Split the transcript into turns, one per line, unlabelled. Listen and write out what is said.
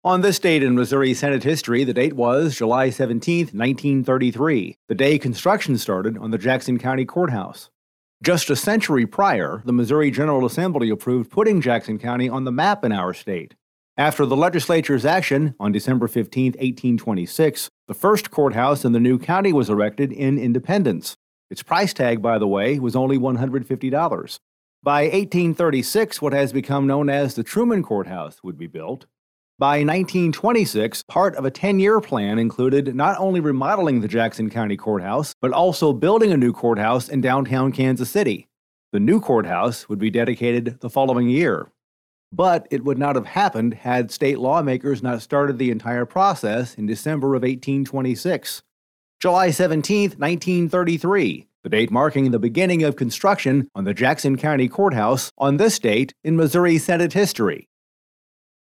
On this date in Missouri Senate history, the date was July 17, 1933, the day construction started on the Jackson County Courthouse. Just a century prior, the Missouri General Assembly approved putting Jackson County on the map in our state. After the legislature's action, on December 15, 1826, the first courthouse in the new county was erected in Independence. Its price tag, by the way, was only $150. By 1836, what has become known as the Truman Courthouse would be built. By 1926, part of a 10-year plan included not only remodeling the Jackson County Courthouse, but also building a new courthouse in downtown Kansas City. The new courthouse would be dedicated the following year. But it would not have happened had state lawmakers not started the entire process in December of 1826. July 17, 1933, the date marking the beginning of construction on the Jackson County Courthouse on this date in Missouri Senate history.